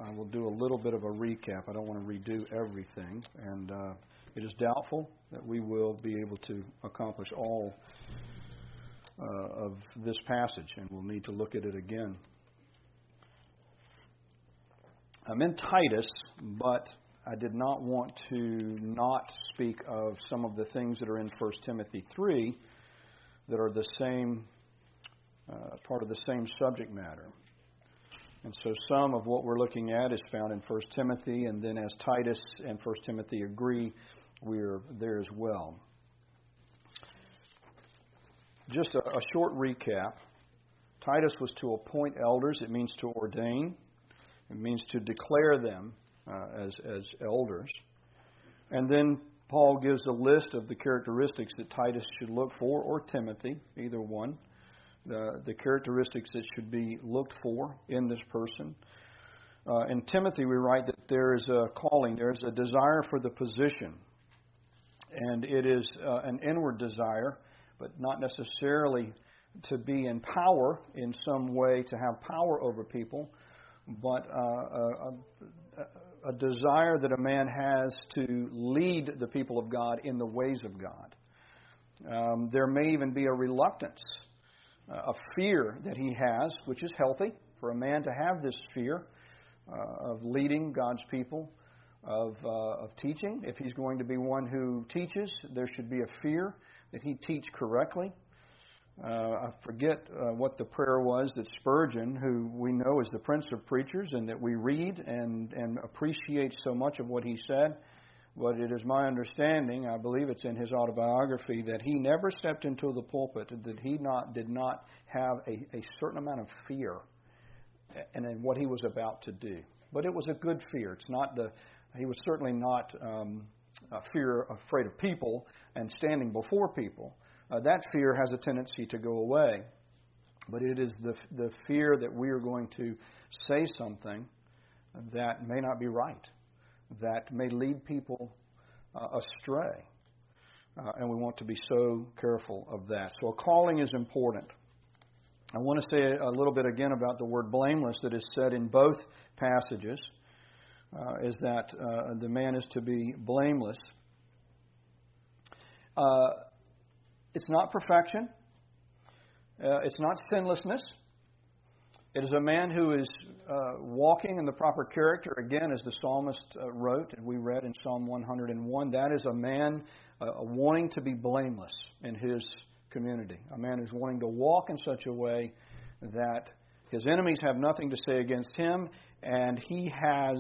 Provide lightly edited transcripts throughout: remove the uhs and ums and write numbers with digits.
I will do a little bit of a recap. I don't want to redo everything. And it is doubtful that we will be able to accomplish all of this passage, and we'll need to look at it again. I'm in Titus, but I did not want to not speak of some of the things that are in 1 Timothy 3 that are the same, part of the same subject matter. And so some of what we're looking at is found in 1 Timothy, and then as Titus and 1 Timothy agree, we're there as well. Just a short recap. Titus was to appoint elders. It means to ordain. It means to declare them as elders. And then Paul gives a list of the characteristics that Titus should look for, or Timothy, either one. The characteristics that should be looked for in this person. In Timothy, we write that there is a calling, there is a desire for the position. And it is an inward desire, but not necessarily to be in power in some way, to have power over people, but a desire that a man has to lead the people of God in the ways of God. There may even be a reluctance, a fear that he has, which is healthy for a man to have this fear of leading God's people, of teaching. If he's going to be one who teaches, there should be a fear that he teach correctly. I forget what the prayer was that Spurgeon, who we know is the prince of preachers and that we read and appreciate so much of what he said, but it is my understanding, I believe it's in his autobiography, that he never stepped into the pulpit, that he did not have a certain amount of fear in what he was about to do. But it was a good fear. It's not he was certainly not afraid of people and standing before people. That fear has a tendency to go away. But it is the fear that we are going to say something that may not be right, that may lead people astray. And we want to be so careful of that. So a calling is important. I want to say a little bit again about the word blameless that is said in both passages, is that the man is to be blameless. It's not perfection. It's not sinlessness. It is a man who is walking in the proper character, again, as the psalmist wrote, and we read in Psalm 101. That is a man wanting to be blameless in his community. A man who's wanting to walk in such a way that his enemies have nothing to say against him, and he has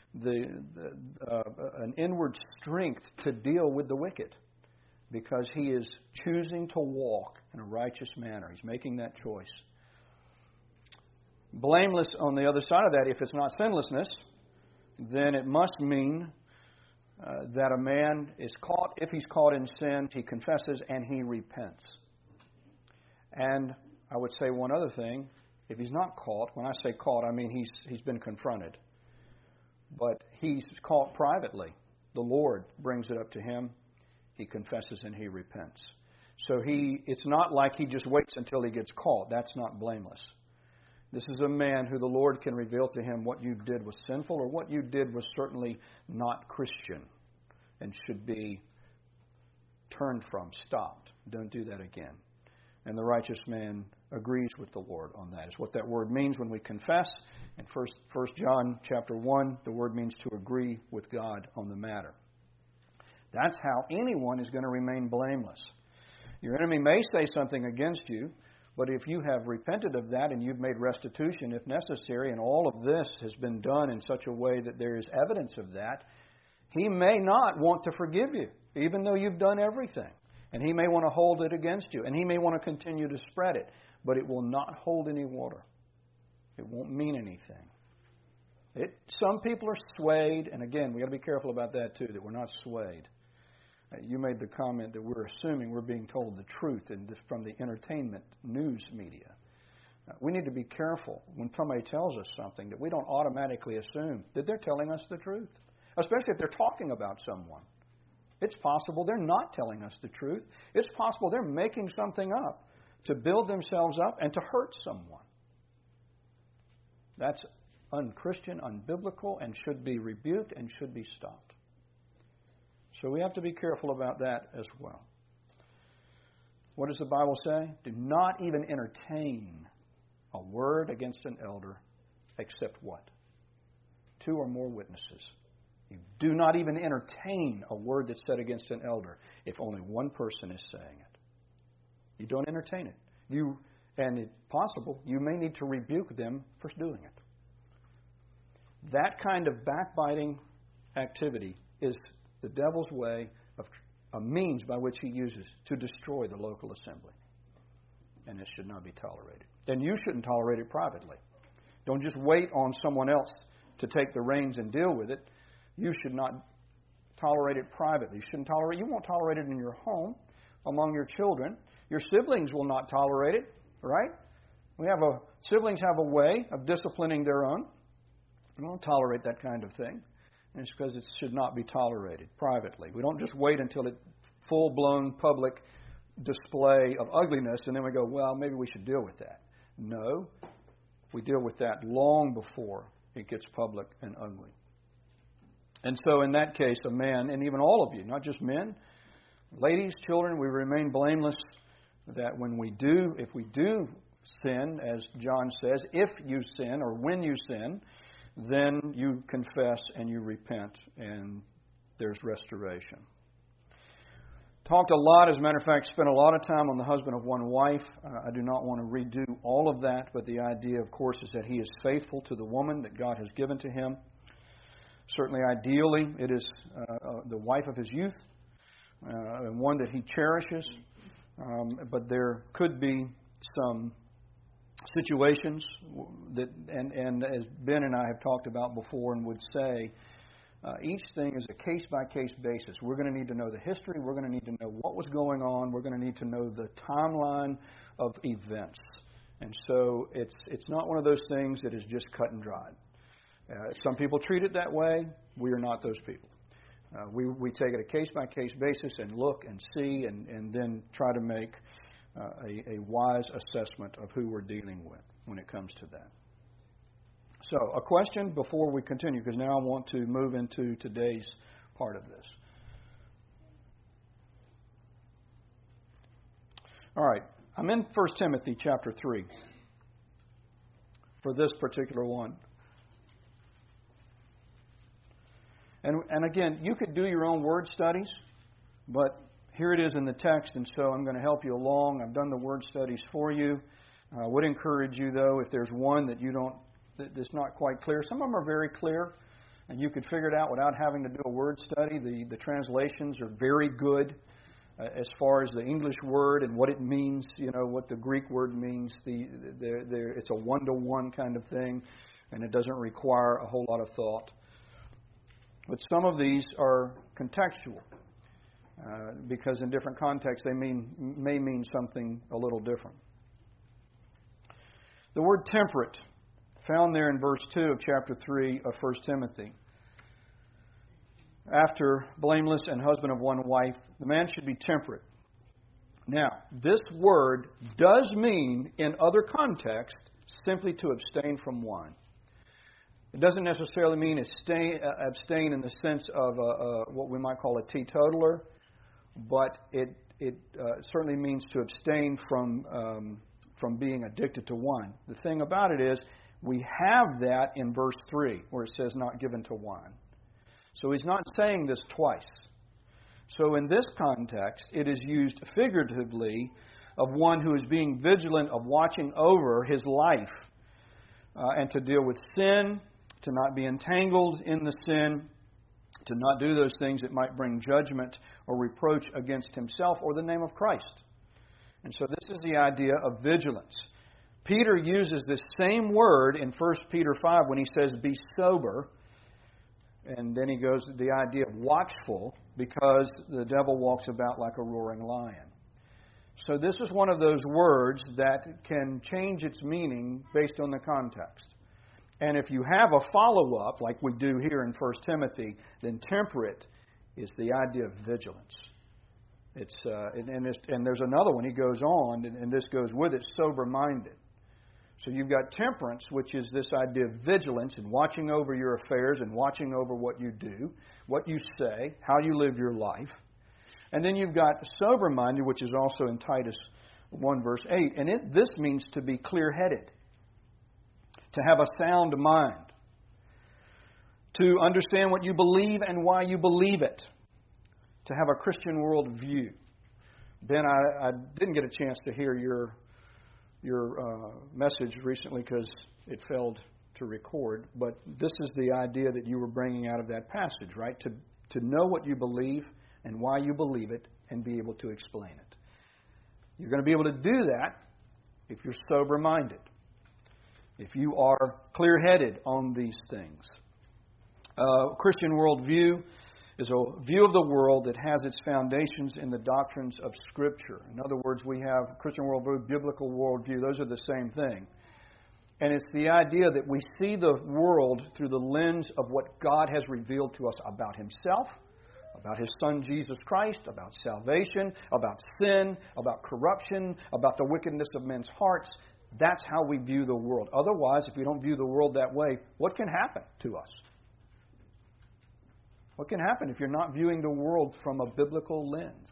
an inward strength to deal with the wicked, because he is choosing to walk in a righteous manner. He's making that choice. Blameless, on the other side of that, if it's not sinlessness, then it must mean that a man is caught. If he's caught in sin, he confesses and he repents. And I would say one other thing. If he's not caught, when I say caught, I mean he's been confronted. But he's caught privately. The Lord brings it up to him. He confesses and he repents. So it's not like he just waits until he gets caught. That's not blameless. This is a man who the Lord can reveal to him what you did was sinful, or what you did was certainly not Christian and should be turned from, stopped. Don't do that again. And the righteous man agrees with the Lord on that. It's what that word means when we confess. In 1 John chapter 1, the word means to agree with God on the matter. That's how anyone is going to remain blameless. Your enemy may say something against you, but if you have repented of that and you've made restitution if necessary, and all of this has been done in such a way that there is evidence of that, he may not want to forgive you, even though you've done everything. And he may want to hold it against you, and he may want to continue to spread it, but it will not hold any water. It won't mean anything. Some people are swayed, and again, we've got to be careful about that too, that we're not swayed. You made the comment that we're assuming we're being told the truth from the entertainment news media. We need to be careful when somebody tells us something that we don't automatically assume that they're telling us the truth, especially if they're talking about someone. It's possible they're not telling us the truth. It's possible they're making something up to build themselves up and to hurt someone. That's unchristian, unbiblical, and should be rebuked and should be stopped. So we have to be careful about that as well. What does the Bible say? Do not even entertain a word against an elder except what? 2 or more witnesses. You do not even entertain a word that's said against an elder if only one person is saying it. You don't entertain it. And if possible, you may need to rebuke them for doing it. That kind of backbiting activity is the devil's way of a means by which he uses to destroy the local assembly. And it should not be tolerated. And you shouldn't tolerate it privately. Don't just wait on someone else to take the reins and deal with it. You should not tolerate it privately. You won't tolerate it in your home, among your children. Your siblings will not tolerate it, right? Siblings have a way of disciplining their own. We don't tolerate that kind of thing. And it's because it should not be tolerated privately. We don't just wait until it's full-blown public display of ugliness and then we go, well, maybe we should deal with that. No, we deal with that long before it gets public and ugly. And so in that case, a man, and even all of you, not just men, ladies, children, we remain blameless that if we do sin, as John says, if you sin or when you sin, then you confess and you repent and there's restoration. Talked a lot, as a matter of fact, spent a lot of time on the husband of one wife. I do not want to redo all of that, but the idea, of course, is that he is faithful to the woman that God has given to him. Certainly, ideally, it is the wife of his youth and one that he cherishes. But there could be some situations that, and as Ben and I have talked about before and would say, each thing is a case-by-case basis. We're going to need to know the history. We're going to need to know what was going on. We're going to need to know the timeline of events. And so it's not one of those things that is just cut and dried. Some people treat it that way. We are not those people. We take it a case-by-case basis and look and see and then try to make a wise assessment of who we're dealing with when it comes to that. So, a question before we continue, because now I want to move into today's part of this. All right, I'm in 1 Timothy chapter 3 for this particular one. And again, you could do your own word studies, but here it is in the text, and so I'm going to help you along. I've done the word studies for you. I would encourage you, though, if there's one that's not quite clear. Some of them are very clear, and you could figure it out without having to do a word study. The translations are very good as far as the English word and what it means, what the Greek word means. It's a one-to-one kind of thing, and it doesn't require a whole lot of thought. But some of these are contextual, because in different contexts they may mean something a little different. The word temperate, found there in verse 2 of chapter 3 of 1 Timothy. After blameless and husband of one wife, the man should be temperate. Now, this word does mean, in other contexts, simply to abstain from wine. It doesn't necessarily mean abstain in the sense of what we might call a teetotaler, but it certainly means to abstain from being addicted to wine. The thing about it is, we have that in verse 3, where it says not given to wine. So he's not saying this twice. So in this context, it is used figuratively of one who is being vigilant of watching over his life and to deal with sin, to not be entangled in the sin, to not do those things that might bring judgment or reproach against himself or the name of Christ. And so this is the idea of vigilance. Peter uses this same word in 1 Peter 5 when he says, be sober. And then he goes to the idea of watchful, because the devil walks about like a roaring lion. So this is one of those words that can change its meaning based on the context. And if you have a follow-up, like we do here in 1 Timothy, then temperate is the idea of vigilance. And there's another one, he goes on, and this goes with it, sober-minded. So you've got temperance, which is this idea of vigilance and watching over your affairs and watching over what you do, what you say, how you live your life. And then you've got sober-minded, which is also in Titus 1 verse 8. And this means to be clear-headed, to have a sound mind, to understand what you believe and why you believe it, to have a Christian worldview. Ben, I didn't get a chance to hear your message recently because it failed to record, but this is the idea that you were bringing out of that passage, right? To know what you believe and why you believe it and be able to explain it. You're going to be able to do that if you're sober-minded, if you are clear-headed on these things. Christian worldview is a view of the world that has its foundations in the doctrines of Scripture. In other words, we have Christian worldview, biblical worldview. Those are the same thing. And it's the idea that we see the world through the lens of what God has revealed to us about Himself, about His Son Jesus Christ, about salvation, about sin, about corruption, about the wickedness of men's hearts. That's how we view the world. Otherwise, if we don't view the world that way, what can happen to us? What can happen if you're not viewing the world from a biblical lens?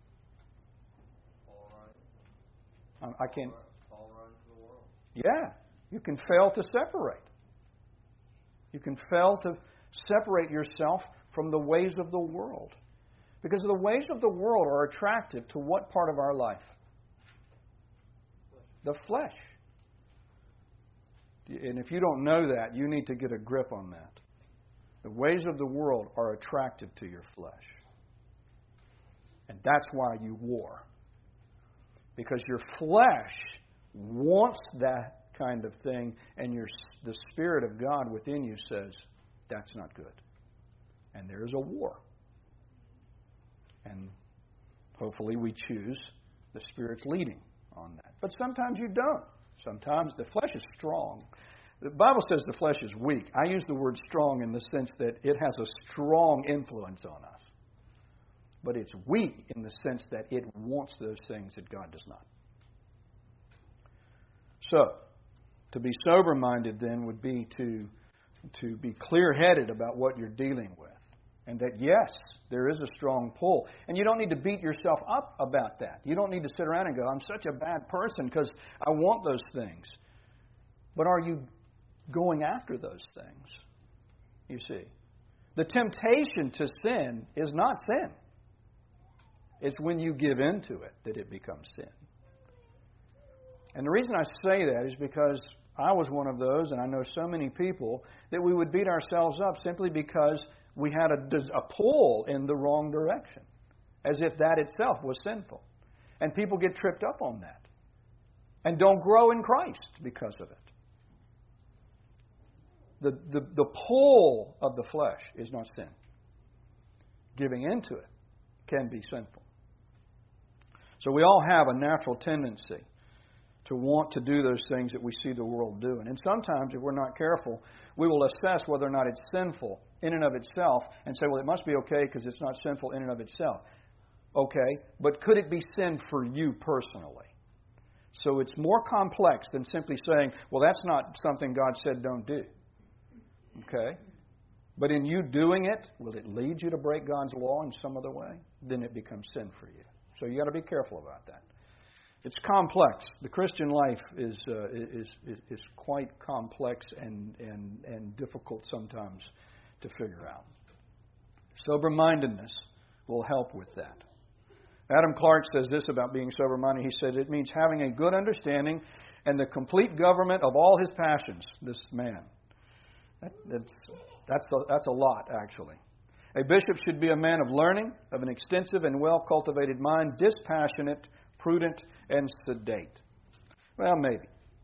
I can't. Yeah, you can fail to separate. You can fail to separate yourself from the ways of the world. Because the ways of the world are attractive to what part of our life? The flesh. And if you don't know that, you need to get a grip on that. The ways of the world are attractive to your flesh. And that's why you war. Because your flesh wants that kind of thing, and the Spirit of God within you says, that's not good. And there is a war. And hopefully we choose the Spirit's leading on that. But sometimes you don't. Sometimes the flesh is strong. The Bible says the flesh is weak. I use the word strong in the sense that it has a strong influence on us. But it's weak in the sense that it wants those things that God does not. So, to be sober-minded then would be to be clear-headed about what you're dealing with. And that, yes, there is a strong pull. And you don't need to beat yourself up about that. You don't need to sit around and go, I'm such a bad person because I want those things. But are you going after those things? You see, the temptation to sin is not sin. It's when you give into it that it becomes sin. And the reason I say that is because I was one of those, and I know so many people, that we would beat ourselves up simply because we had a pull in the wrong direction, as if that itself was sinful. And people get tripped up on that and don't grow in Christ because of it. The pull of the flesh is not sin. Giving into it can be sinful. So we all have a natural tendency to want to do those things that we see the world doing. And sometimes, if we're not careful, we will assess whether or not it's sinful in and of itself and say, well, it must be okay because it's not sinful in and of itself. Okay, but could it be sin for you personally? So it's more complex than simply saying, well, that's not something God said don't do. Okay? But in you doing it, will it lead you to break God's law in some other way? Then it becomes sin for you. So you got to be careful about that. It's complex. The Christian life is quite complex and difficult sometimes to figure out. Sober-mindedness will help with that. Adam Clark says this about being sober-minded. He says it means having a good understanding and the complete government of all his passions. This man. That's a lot, actually. A bishop should be a man of learning, of an extensive and well-cultivated mind, dispassionate, prudent, and sedate. Well, maybe.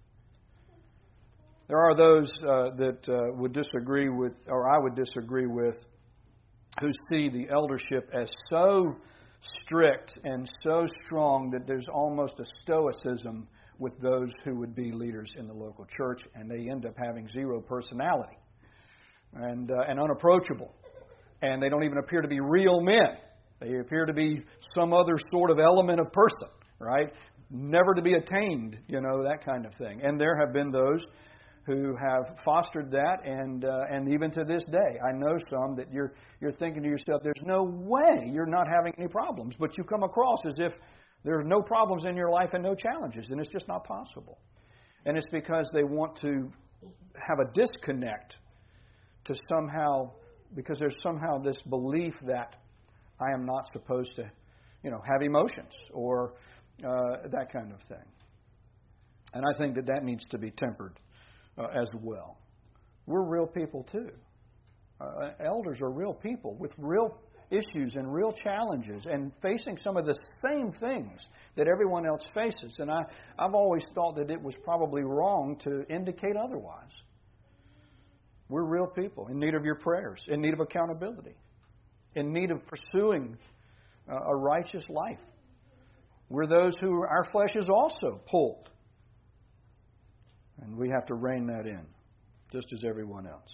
There are those that would disagree with, or I would disagree with, who see the eldership as so strict and so strong that there's almost a stoicism with those who would be leaders in the local church, and they end up having zero personality and unapproachable. And they don't even appear to be real men. They appear to be some other sort of element of person, right? never to be attained, that kind of thing. And there have been those who have fostered that, and even to this day, I know some that you're thinking to yourself, there's no way you're not having any problems, but you come across as if there are no problems in your life and no challenges, and it's just not possible. And it's because they want to have a disconnect to somehow, because there's somehow this belief that I am not supposed to, have emotions or that kind of thing. And I think that needs to be tempered as well. We're real people too. Elders are real people with real issues and real challenges and facing some of the same things that everyone else faces. And I've always thought that it was probably wrong to indicate otherwise. We're real people in need of your prayers, in need of accountability, in need of pursuing a righteous life. We're those who our flesh is also pulled. And we have to rein that in, just as everyone else.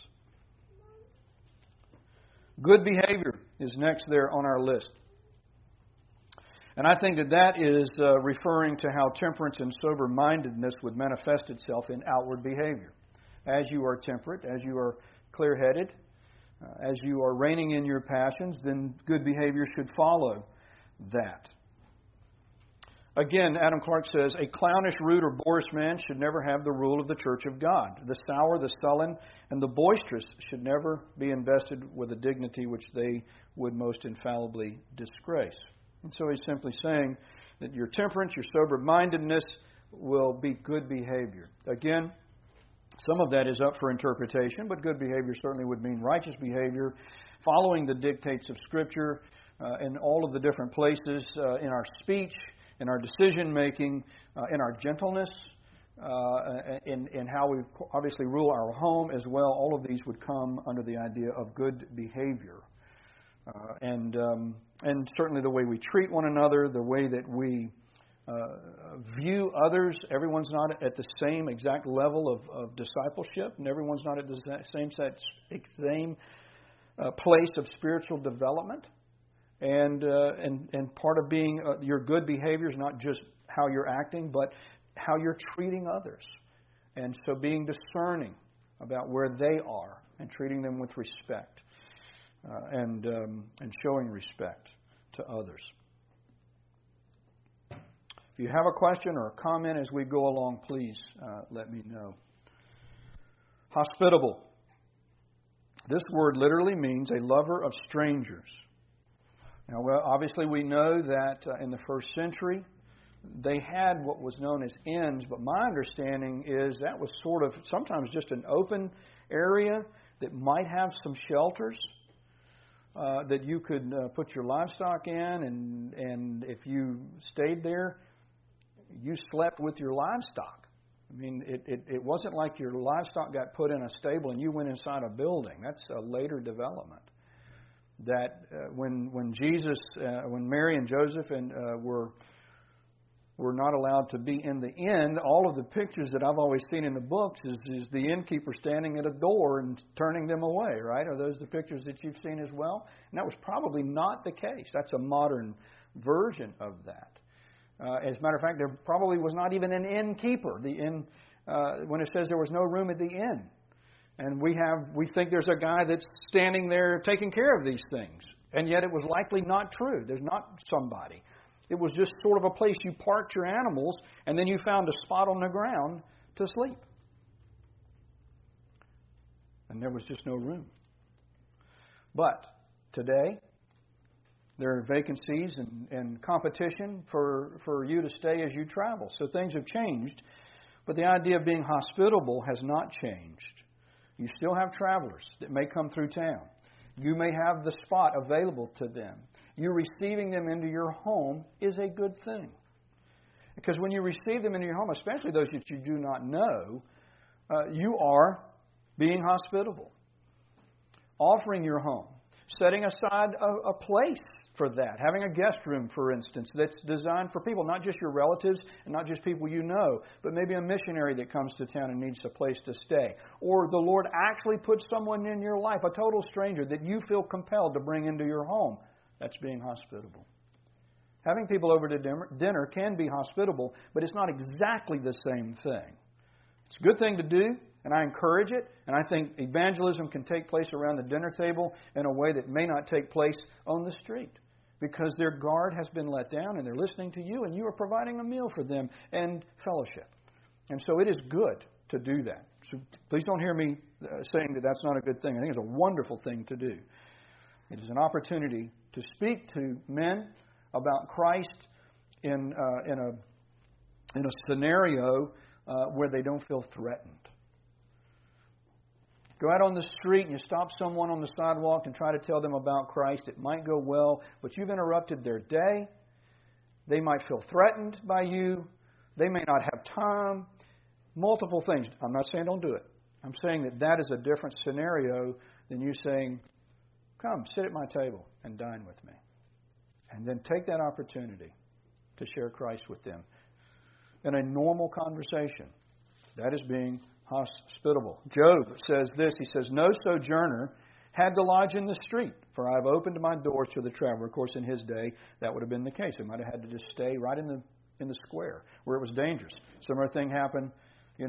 Good behavior is next there on our list. And I think that is referring to how temperance and sober-mindedness would manifest itself in outward behavior. As you are temperate, as you are clear-headed, as you are reining in your passions, then good behavior should follow that. Again, Adam Clark says, a clownish, rude, or boorish man should never have the rule of the church of God. The sour, the sullen, and the boisterous should never be invested with a dignity which they would most infallibly disgrace. And so he's simply saying that your temperance, your sober-mindedness will be good behavior. Again, some of that is up for interpretation, but good behavior certainly would mean righteous behavior, following the dictates of Scripture in all of the different places in our speech, in our decision-making, in our gentleness, in how we obviously rule our home as well. All of these would come under the idea of good behavior. And certainly the way we treat one another, the way that we view others. Everyone's not at the same exact level of discipleship, and everyone's not at the same place of spiritual development. And part of being your good behavior is not just how you're acting, but how you're treating others. And so being discerning about where they are and treating them with respect and showing respect to others. If you have a question or a comment as we go along, please let me know. Hospitable. This word literally means a lover of strangers. Now, well, obviously we know that in the first century they had what was known as inns, but my understanding is that was sort of sometimes just an open area that might have some shelters that you could put your livestock in, and if you stayed there, you slept with your livestock. I mean, it wasn't like your livestock got put in a stable and you went inside a building. That's a later development. That when Jesus, when Mary and Joseph were not allowed to be in the inn, all of the pictures that I've always seen in the books is the innkeeper standing at a door and turning them away, right? Are those the pictures that you've seen as well? And that was probably not the case. That's a modern version of that. As a matter of fact, there probably was not even an innkeeper. The inn, when it says there was no room at the inn. And we think there's a guy that's standing there taking care of these things. And yet it was likely not true. There's not somebody. It was just sort of a place you parked your animals and then you found a spot on the ground to sleep. And there was just no room. But today, there are vacancies and competition for you to stay as you travel. So things have changed. But the idea of being hospitable has not changed. You still have travelers that may come through town. You may have the spot available to them. You receiving them into your home is a good thing. Because when you receive them into your home, especially those that you do not know, you are being hospitable. Offering your home. Setting aside a place for that. Having a guest room, for instance, that's designed for people, not just your relatives and not just people you know, but maybe a missionary that comes to town and needs a place to stay. Or the Lord actually puts someone in your life, a total stranger, that you feel compelled to bring into your home. That's being hospitable. Having people over to dinner can be hospitable, but it's not exactly the same thing. It's a good thing to do, and I encourage it, and I think evangelism can take place around the dinner table in a way that may not take place on the street, because their guard has been let down, and they're listening to you, and you are providing a meal for them and fellowship. And so it is good to do that. So please don't hear me saying that that's not a good thing. I think it's a wonderful thing to do. It is an opportunity to speak to men about Christ in a scenario where they don't feel threatened. Go out on the street and you stop someone on the sidewalk and try to tell them about Christ. It might go well, but you've interrupted their day. They might feel threatened by you. They may not have time. Multiple things. I'm not saying don't do it. I'm saying that is a different scenario than you saying, come, sit at my table and dine with me. And then take that opportunity to share Christ with them in a normal conversation. That is being hospitable. Job says this. He says, no sojourner had to lodge in the street, for I have opened my doors to the traveler. Of course, in his day, that would have been the case. He might have had to just stay right in the square where it was dangerous. Similar thing happened, in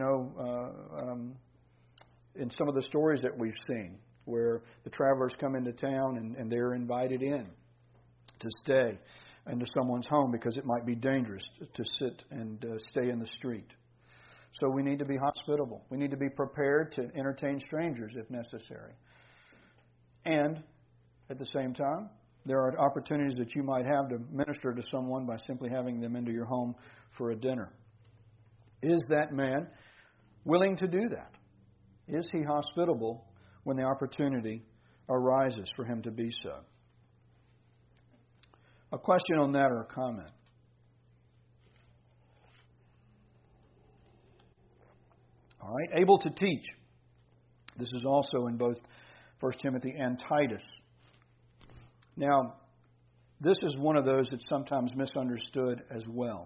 some of the stories that we've seen, where the travelers come into town and they're invited in to stay into someone's home because it might be dangerous to sit and stay in the street. So we need to be hospitable. We need to be prepared to entertain strangers if necessary. And at the same time, there are opportunities that you might have to minister to someone by simply having them into your home for a dinner. Is that man willing to do that? Is he hospitable when the opportunity arises for him to be so? A question on that or a comment? All right, able to teach. This is also in both 1 Timothy and Titus. Now, this is one of those that's sometimes misunderstood as well.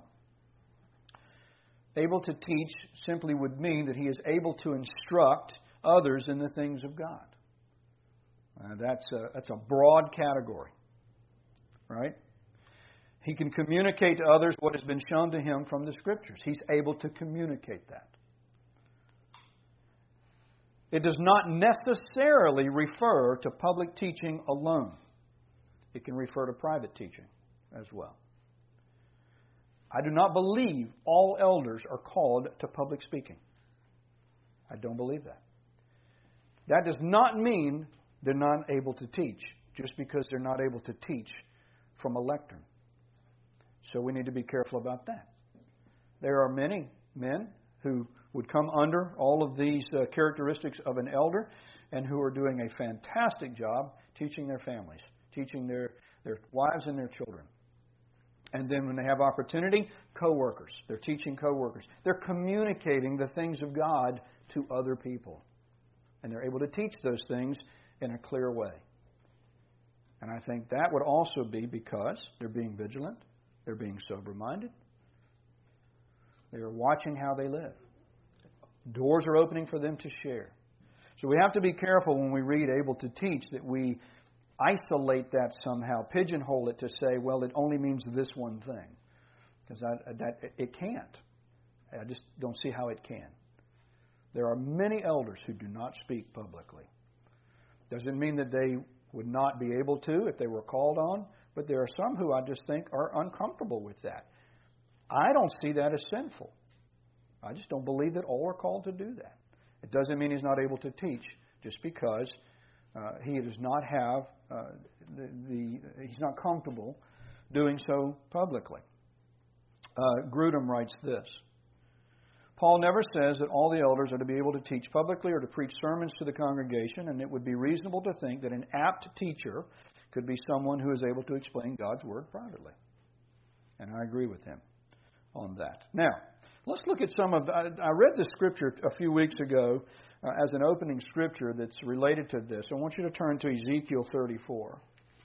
Able to teach simply would mean that he is able to instruct others in the things of God. That's a broad category, right? He can communicate to others what has been shown to him from the Scriptures. He's able to communicate that. It does not necessarily refer to public teaching alone. It can refer to private teaching as well. I do not believe all elders are called to public speaking. I don't believe that. That does not mean they're not able to teach, just because they're not able to teach from a lectern. So we need to be careful about that. There are many men who would come under all of these characteristics of an elder and who are doing a fantastic job teaching their families, teaching their wives and their children. And then when they have opportunity, co-workers. They're teaching co-workers. They're communicating the things of God to other people. And they're able to teach those things in a clear way. And I think that would also be because they're being vigilant. They're being sober-minded. They are watching how they live. Doors are opening for them to share. So we have to be careful when we read able to teach that we isolate that somehow, pigeonhole it to say, well, it only means this one thing. Because it can't. I just don't see how it can. There are many elders who do not speak publicly. Doesn't mean that they would not be able to if they were called on, but there are some who I just think are uncomfortable with that. I don't see that as sinful. I just don't believe that all are called to do that. It doesn't mean he's not able to teach just because he does not have he's not comfortable doing so publicly. Grudem writes this. Paul never says that all the elders are to be able to teach publicly or to preach sermons to the congregation, and it would be reasonable to think that an apt teacher could be someone who is able to explain God's Word privately. And I agree with him on that. Now, let's look at some of... I read this scripture a few weeks ago as an opening scripture that's related to this. I want you to turn to Ezekiel 34.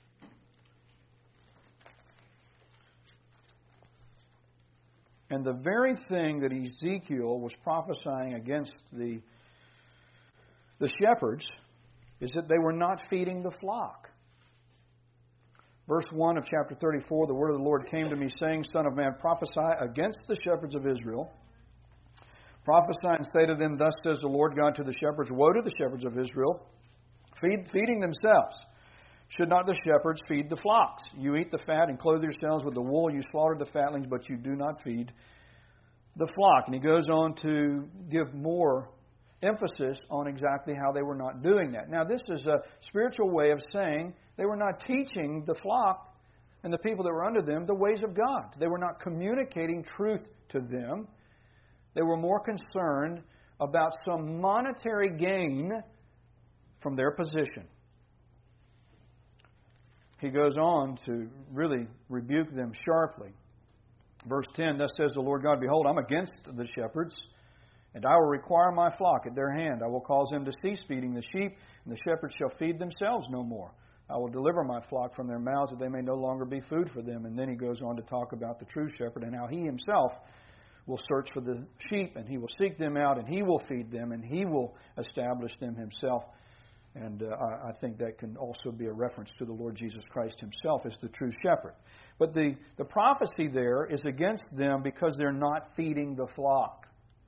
And the very thing that Ezekiel was prophesying against the shepherds is that they were not feeding the flock. Verse 1 of chapter 34, the word of the Lord came to me, saying, Son of man, prophesy against the shepherds of Israel. Prophesy and say to them, Thus says the Lord God to the shepherds, Woe to the shepherds of Israel, feeding themselves. Should not the shepherds feed the flocks? You eat the fat and clothe yourselves with the wool. You slaughter the fatlings, but you do not feed the flock. And he goes on to give more emphasis on exactly how they were not doing that. Now, this is a spiritual way of saying they were not teaching the flock and the people that were under them the ways of God. They were not communicating truth to them. They were more concerned about some monetary gain from their position. He goes on to really rebuke them sharply. Verse 10, Thus says the Lord God, Behold, I'm against the shepherds, and I will require my flock at their hand. I will cause them to cease feeding the sheep, and the shepherds shall feed themselves no more. I will deliver my flock from their mouths, that they may no longer be food for them. And then he goes on to talk about the true shepherd and how he himself will search for the sheep, and he will seek them out, and he will feed them, and he will establish them himself. And I think that can also be a reference to the Lord Jesus Christ himself as the true shepherd. But the prophecy there is against them because they're not feeding the flock.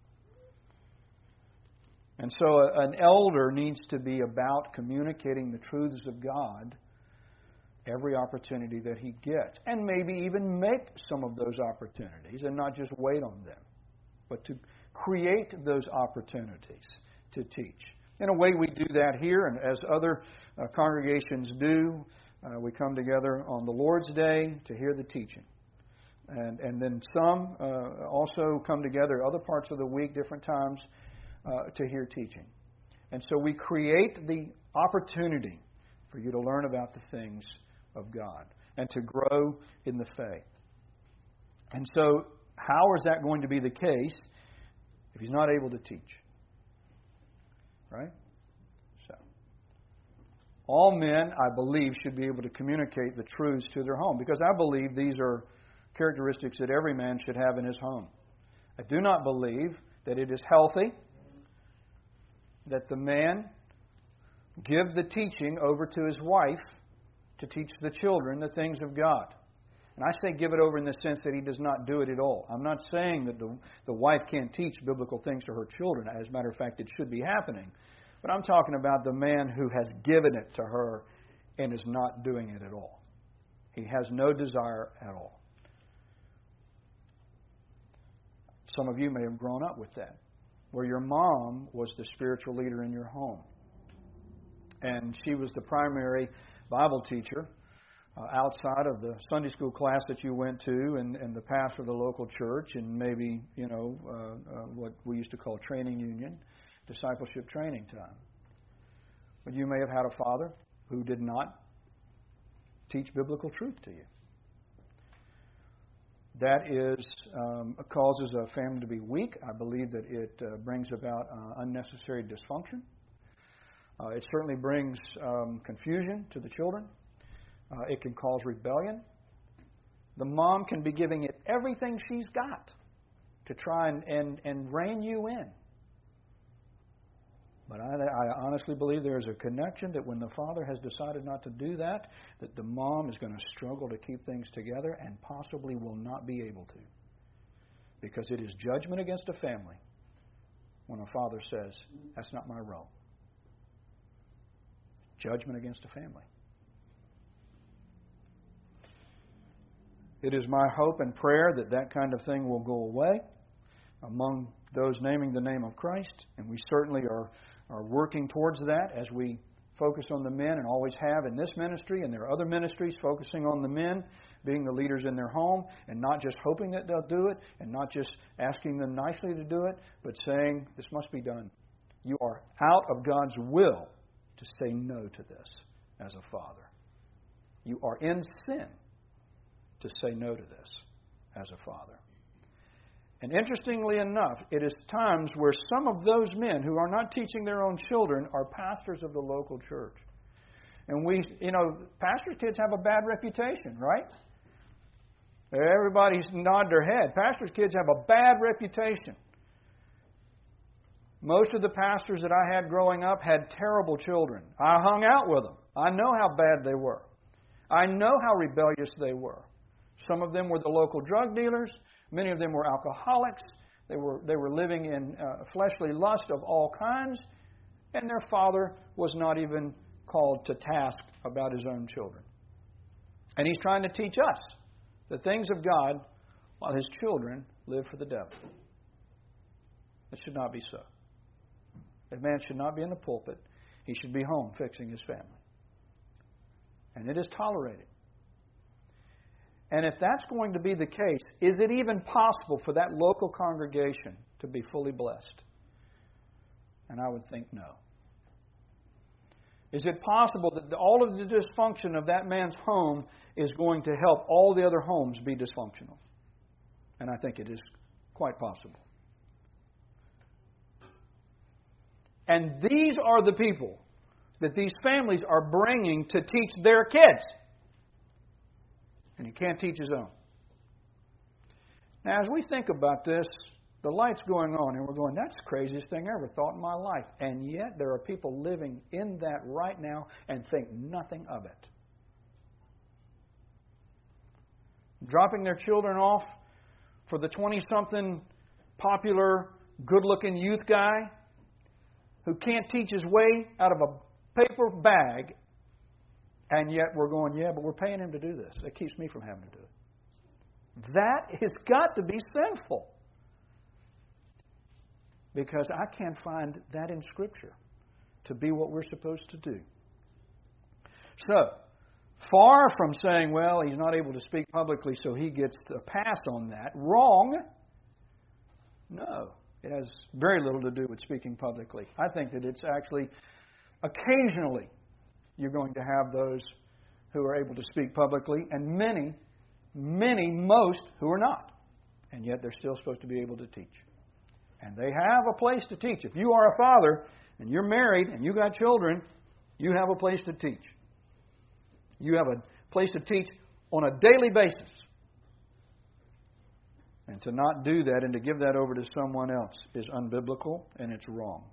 And so an elder needs to be about communicating the truths of God every opportunity that he gets. And maybe even make some of those opportunities and not just wait on them, but to create those opportunities to teach. In a way, we do that here, and as other congregations do, we come together on the Lord's Day to hear the teaching. And then some also come together other parts of the week, different times, to hear teaching. And so we create the opportunity for you to learn about the things of God and to grow in the faith. And so how is that going to be the case if he's not able to teach? Right? So, all men, I believe, should be able to communicate the truths to their home, because I believe these are characteristics that every man should have in his home. I do not believe that it is healthy that the man give the teaching over to his wife to teach the children the things of God. And I say give it over in the sense that he does not do it at all. I'm not saying that the wife can't teach biblical things to her children. As a matter of fact, it should be happening. But I'm talking about the man who has given it to her and is not doing it at all. He has no desire at all. Some of you may have grown up with that, where your mom was the spiritual leader in your home. And she was the primary Bible teacher outside of the Sunday school class that you went to and the pastor of the local church and maybe, what we used to call training union, discipleship training time. But you may have had a father who did not teach biblical truth to you. That causes a family to be weak. I believe that it brings about unnecessary dysfunction. It certainly brings confusion to the children. It can cause rebellion. The mom can be giving it everything she's got to try and rein you in. But I honestly believe there is a connection that when the father has decided not to do that the mom is going to struggle to keep things together and possibly will not be able to. Because it is judgment against a family when a father says, that's not my role. Judgment against a family. It is my hope and prayer that that kind of thing will go away among those naming the name of Christ. And we certainly are working towards that as we focus on the men and always have in this ministry. And there are other ministries focusing on the men being the leaders in their home and not just hoping that they'll do it and not just asking them nicely to do it, but saying this must be done. You are out of God's will to say no to this as a father. You are in sin to say no to this as a father. And interestingly enough, it is times where some of those men who are not teaching their own children are pastors of the local church. And pastors' kids have a bad reputation, right? Everybody's nodding their head. Pastors' kids have a bad reputation. Most of the pastors that I had growing up had terrible children. I hung out with them. I know how bad they were. I know how rebellious they were. Some of them were the local drug dealers. Many of them were alcoholics. They were living in fleshly lust of all kinds. And their father was not even called to task about his own children. And he's trying to teach us the things of God while his children live for the devil. It should not be so. A man should not be in the pulpit. He should be home fixing his family. And it is tolerated. And if that's going to be the case, is it even possible for that local congregation to be fully blessed? And I would think no. Is it possible that all of the dysfunction of that man's home is going to help all the other homes be dysfunctional? And I think it is quite possible. And these are the people that these families are bringing to teach their kids. And he can't teach his own. Now, as we think about this, the light's going on, and we're going, that's the craziest thing I ever thought in my life. And yet, there are people living in that right now and think nothing of it. Dropping their children off for the 20-something popular, good-looking youth guy who can't teach his way out of a paper bag, and yet we're going, yeah, but we're paying him to do this. That keeps me from having to do it. That has got to be sinful. Because I can't find that in Scripture to be what we're supposed to do. So, far from saying, well, he's not able to speak publicly, so he gets a pass on that. Wrong. No. It has very little to do with speaking publicly. I think that it's actually, occasionally, you're going to have those who are able to speak publicly, and most who are not. And yet they're still supposed to be able to teach. And they have a place to teach. If you are a father, and you're married, and you got children, you have a place to teach. You have a place to teach on a daily basis. And to not do that and to give that over to someone else is unbiblical and it's wrong.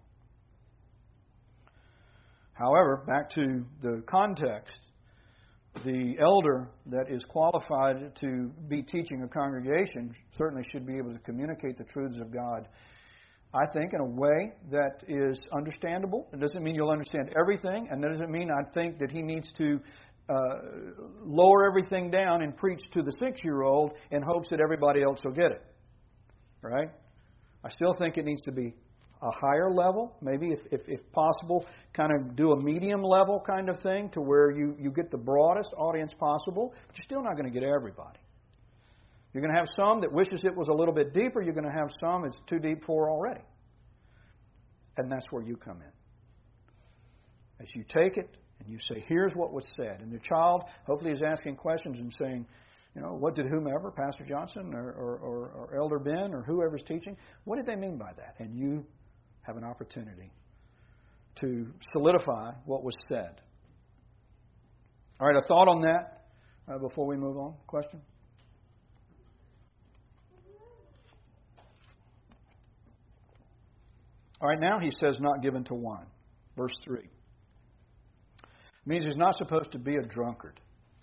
However, back to the context, the elder that is qualified to be teaching a congregation certainly should be able to communicate the truths of God, I think, in a way that is understandable. It doesn't mean you'll understand everything, and that doesn't mean I think that he needs to lower everything down and preach to the 6-year-old in hopes that everybody else will get it. Right? I still think it needs to be a higher level, maybe if possible, kind of do a medium level kind of thing to where you get the broadest audience possible, but you're still not going to get everybody. You're going to have some that wishes it was a little bit deeper. You're going to have some it's too deep for already. And that's where you come in. As you take it, and you say, here's what was said. And the child hopefully is asking questions and saying, what did whomever, Pastor Johnson or Elder Ben or whoever's teaching, what did they mean by that? And you have an opportunity to solidify what was said. All right, a thought on that before we move on? Question? All right, now he says not given to wine. Verse 3. It means he's not supposed to be a drunkard.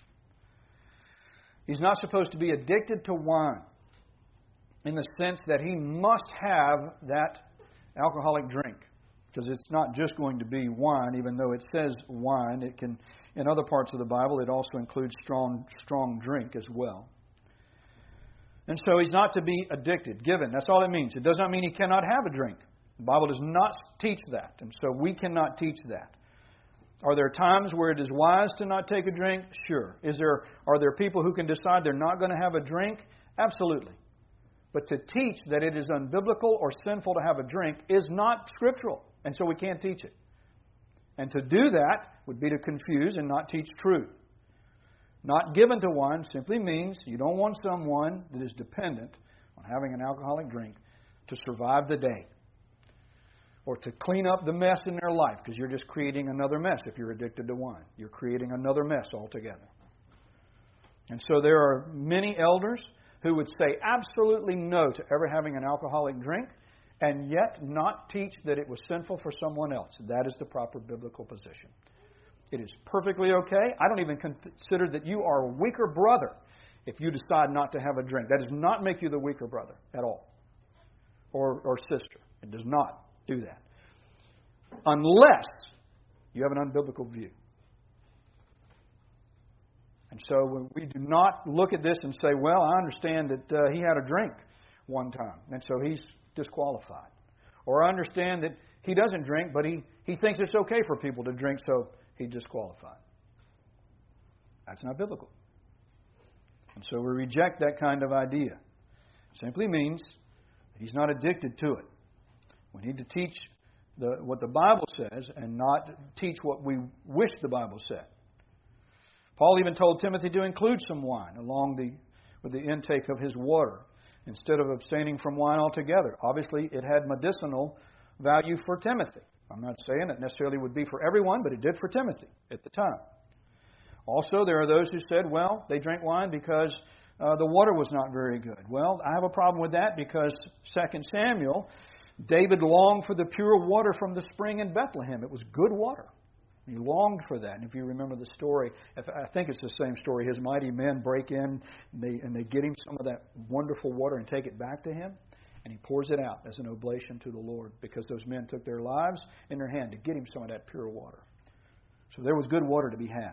He's not supposed to be addicted to wine in the sense that he must have that alcoholic drink. Because it's not just going to be wine, even though it says wine. It can, in other parts of the Bible, it also includes strong drink as well. And so he's not to be addicted, given. That's all it means. It does not mean he cannot have a drink. The Bible does not teach that. And so we cannot teach that. Are there times where it is wise to not take a drink? Sure. Are there people who can decide they're not going to have a drink? Absolutely. But to teach that it is unbiblical or sinful to have a drink is not scriptural. And so we can't teach it. And to do that would be to confuse and not teach truth. Not given to wine simply means you don't want someone that is dependent on having an alcoholic drink to survive the day. Or to clean up the mess in their life, because you're just creating another mess if you're addicted to wine. You're creating another mess altogether. And so there are many elders who would say absolutely no to ever having an alcoholic drink, and yet not teach that it was sinful for someone else. That is the proper biblical position. It is perfectly okay. I don't even consider that you are a weaker brother if you decide not to have a drink. That does not make you the weaker brother at all, or sister. It does not do that. Unless you have an unbiblical view. And so when we do not look at this and say, well, I understand that he had a drink one time, and so he's disqualified. Or I understand that he doesn't drink, but he thinks it's okay for people to drink, so he's disqualified. That's not biblical. And so we reject that kind of idea. It simply means that he's not addicted to it. We need to teach what the Bible says and not teach what we wish the Bible said. Paul even told Timothy to include some wine with the intake of his water instead of abstaining from wine altogether. Obviously, it had medicinal value for Timothy. I'm not saying it necessarily would be for everyone, but it did for Timothy at the time. Also, there are those who said, well, they drank wine because the water was not very good. Well, I have a problem with that because 2 Samuel, David longed for the pure water from the spring in Bethlehem. It was good water. He longed for that. And if you remember the story, I think it's the same story. His mighty men break in and they get him some of that wonderful water and take it back to him. And he pours it out as an oblation to the Lord because those men took their lives in their hand to get him some of that pure water. So there was good water to be had.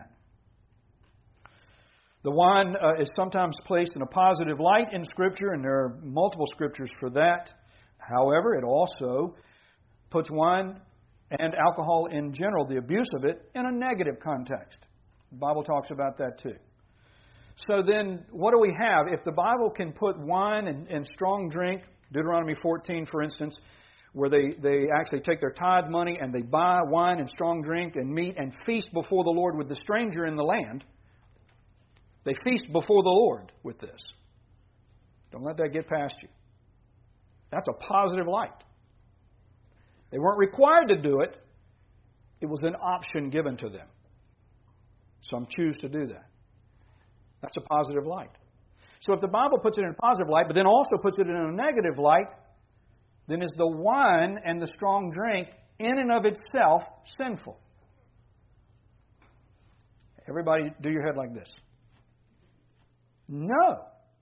The wine is sometimes placed in a positive light in Scripture, and there are multiple Scriptures for that. However, it also puts wine and alcohol in general, the abuse of it, in a negative context. The Bible talks about that too. So then, what do we have? If the Bible can put wine and strong drink, Deuteronomy 14, for instance, where they actually take their tithe money and they buy wine and strong drink and meat and feast before the Lord with the stranger in the land, they feast before the Lord with this. Don't let that get past you. That's a positive light. They weren't required to do it. It was an option given to them. Some choose to do that. That's a positive light. So if the Bible puts it in a positive light, but then also puts it in a negative light, then is the wine and the strong drink in and of itself sinful? Everybody do your head like this. No.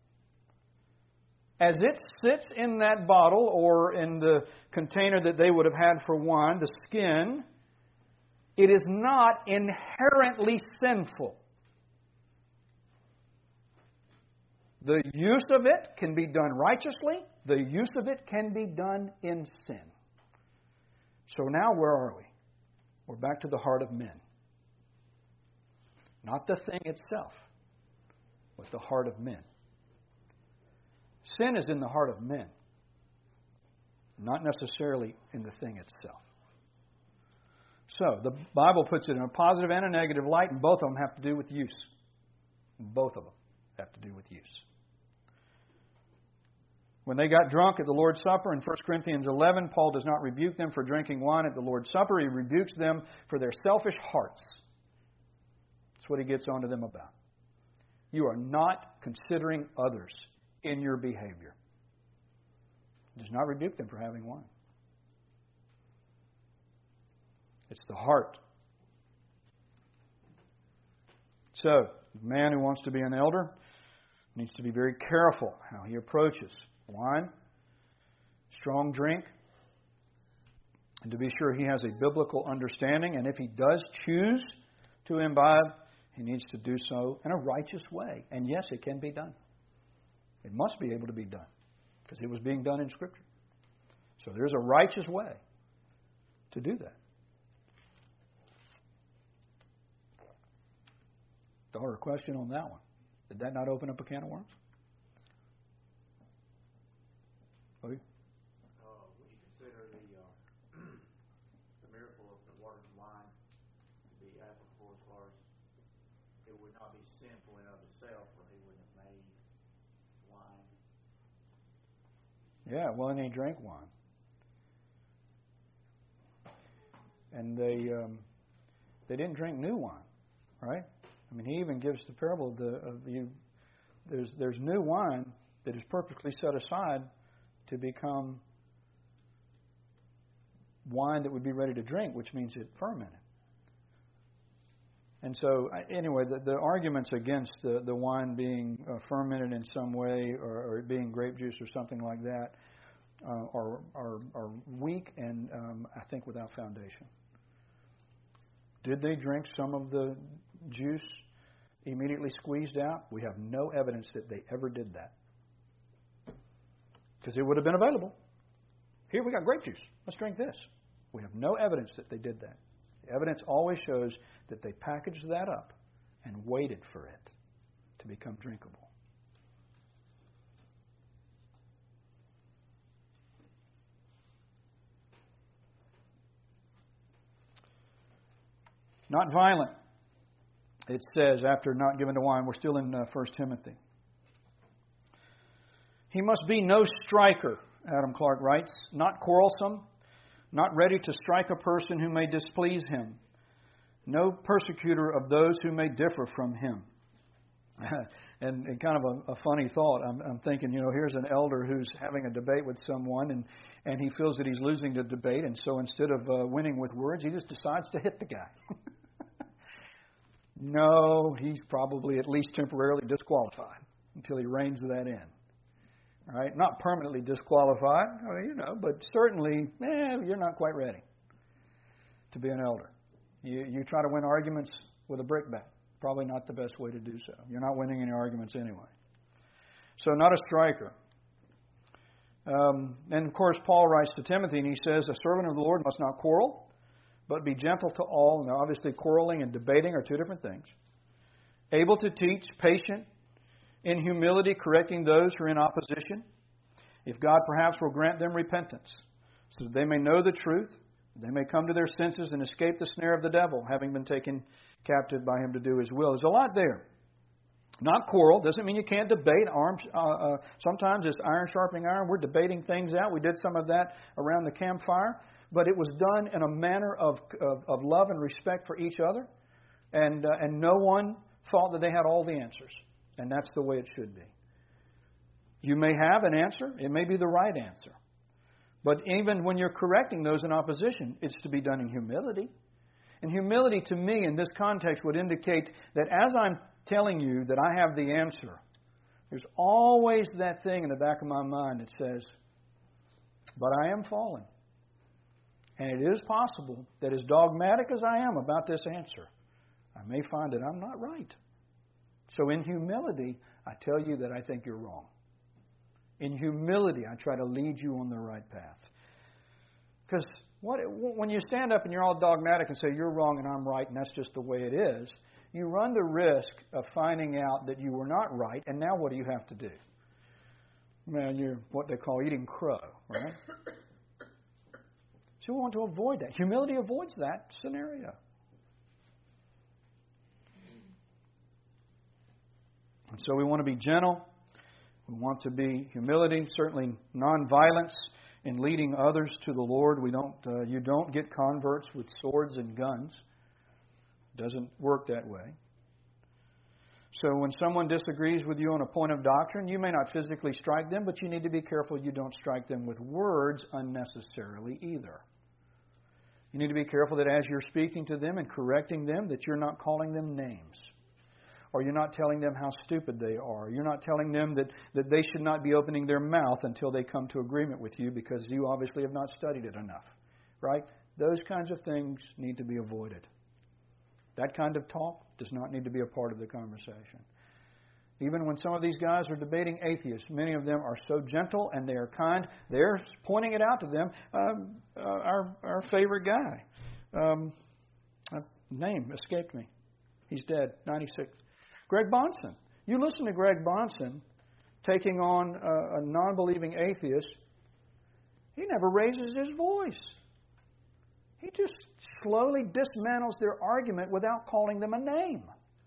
As it sits in that bottle or in the container that they would have had for wine, the skin, it is not inherently sinful. The use of it can be done righteously. The use of it can be done in sin. So now where are we? We're back to the heart of men. Not the thing itself, but the heart of men. Sin is in the heart of men, not necessarily in the thing itself. So, the Bible puts it in a positive and a negative light, and both of them have to do with use. Both of them have to do with use. When they got drunk at the Lord's Supper in 1 Corinthians 11, Paul does not rebuke them for drinking wine at the Lord's Supper. He rebukes them for their selfish hearts. That's what he gets onto them about. You are not considering others in your behavior. He does not rebuke them for having wine. It's the heart. So, the man who wants to be an elder needs to be very careful how he approaches wine, strong drink, and to be sure he has a biblical understanding. And if he does choose to imbibe, he needs to do so in a righteous way. And yes, it can be done. It must be able to be done because it was being done in Scripture. So there's a righteous way to do that. Daughter, a question on that one. Did that not open up a can of worms? Would you consider the miracle of the water and wine to be applicable as far as it would not be sinful in of itself, or he wouldn't have made wine? Yeah, well, and they drank wine. And they didn't drink new wine, right? I mean, he even gives the parable there's new wine that is perfectly set aside to become wine that would be ready to drink, which means it fermented. And so, anyway, the arguments against the wine being fermented in some way or it being grape juice or something like that are weak and I think without foundation. Did they drink some of the juice immediately squeezed out? We have no evidence that they ever did that. Because it would have been available. Here we got grape juice. Let's drink this. We have no evidence that they did that. The evidence always shows that they packaged that up and waited for it to become drinkable. Not violent. It says, after not given to wine, we're still in 1 Timothy. He must be no striker, Adam Clark writes, not quarrelsome, not ready to strike a person who may displease him, no persecutor of those who may differ from him. and kind of a funny thought, I'm thinking, here's an elder who's having a debate with someone, and he feels that he's losing the debate, and so instead of winning with words, he just decides to hit the guy. No, he's probably at least temporarily disqualified until he reins that in. All right? Not permanently disqualified, but certainly, you're not quite ready to be an elder. You try to win arguments with a brickbat. Probably not the best way to do so. You're not winning any arguments anyway. So not a striker. And of course, Paul writes to Timothy and he says, a servant of the Lord must not quarrel, but be gentle to all. Now, obviously, quarreling and debating are two different things. Able to teach, patient, in humility, correcting those who are in opposition. If God perhaps will grant them repentance, so that they may know the truth, they may come to their senses and escape the snare of the devil, having been taken captive by him to do his will. There's a lot there. Not quarrel doesn't mean you can't debate. Sometimes it's iron sharpening iron. We're debating things out. We did some of that around the campfire. But it was done in a manner of love and respect for each other. And no one thought that they had all the answers. And that's the way it should be. You may have an answer. It may be the right answer. But even when you're correcting those in opposition, it's to be done in humility. And humility to me in this context would indicate that as I'm telling you that I have the answer, there's always that thing in the back of my mind that says, but I am fallen. And it is possible that as dogmatic as I am about this answer, I may find that I'm not right. So in humility, I tell you that I think you're wrong. In humility, I try to lead you on the right path. Because when you stand up and you're all dogmatic and say you're wrong and I'm right and that's just the way it is, you run the risk of finding out that you were not right, and now what do you have to do? Man, you're what they call eating crow, right? So we want to avoid that. Humility avoids that scenario. And so we want to be gentle. We want to be humility, certainly nonviolence in leading others to the Lord. You don't get converts with swords and guns. It doesn't work that way. So when someone disagrees with you on a point of doctrine, you may not physically strike them, but you need to be careful you don't strike them with words unnecessarily either. You need to be careful that as you're speaking to them and correcting them, that you're not calling them names. Or you're not telling them how stupid they are. You're not telling them that they should not be opening their mouth until they come to agreement with you because you obviously have not studied it enough. Right? Those kinds of things need to be avoided. That kind of talk does not need to be a part of the conversation. Even when some of these guys are debating atheists, many of them are so gentle and they are kind. They're pointing it out to them. Our favorite guy, name escaped me. He's dead, 96. Greg Bonson. You listen to Greg Bonson taking on a non-believing atheist. He never raises his voice. He just slowly dismantles their argument without calling them a name.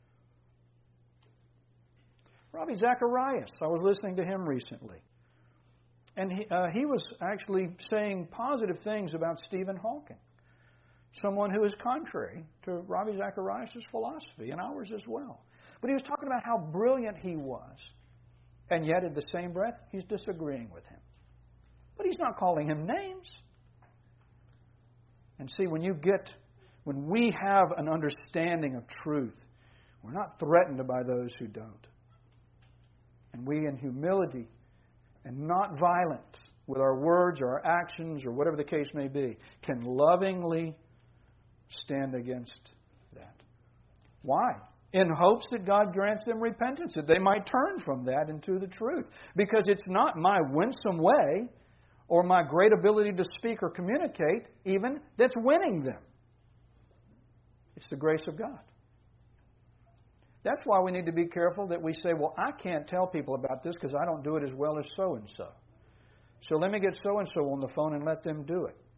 Ravi Zacharias, I was listening to him recently. And he was actually saying positive things about Stephen Hawking. Someone who is contrary to Ravi Zacharias' philosophy and ours as well. But he was talking about how brilliant he was. And yet, in the same breath, he's disagreeing with him. But he's not calling him names. And see, when you when we have an understanding of truth, we're not threatened by those who don't. And we, in humility and not violent with our words or our actions or whatever the case may be, can lovingly stand against that. Why? In hopes that God grants them repentance, that they might turn from that into the truth. Because it's not my winsome way or my great ability to speak or communicate even that's winning them. It's the grace of God. That's why we need to be careful that we say, well, I can't tell people about this because I don't do it as well as so-and-so. So let me get so-and-so on the phone and let them do it.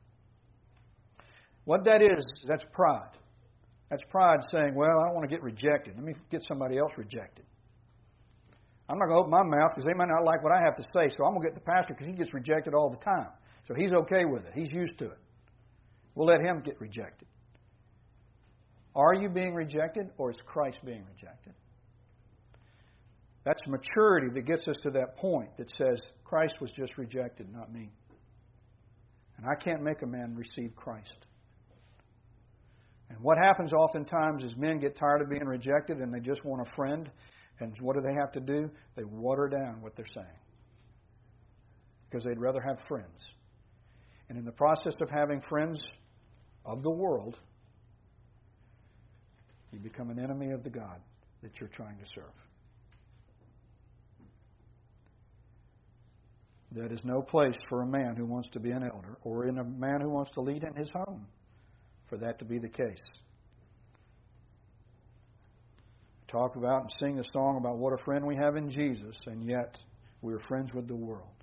What that is, that's pride. That's pride saying, well, I don't want to get rejected. Let me get somebody else rejected. I'm not going to open my mouth because they might not like what I have to say, so I'm going to get the pastor because he gets rejected all the time. So he's okay with it. He's used to it. We'll let him get rejected. Are you being rejected, or is Christ being rejected? That's maturity that gets us to that point that says Christ was just rejected, not me. And I can't make a man receive Christ. And what happens oftentimes is men get tired of being rejected and they just want a friend. And what do they have to do? They water down what they're saying. Because they'd rather have friends. And in the process of having friends of the world, you become an enemy of the God that you're trying to serve. That is no place for a man who wants to be an elder or in a man who wants to lead in his home for that to be the case. Talk about and sing a song about what a friend we have in Jesus, and yet we're friends with the world.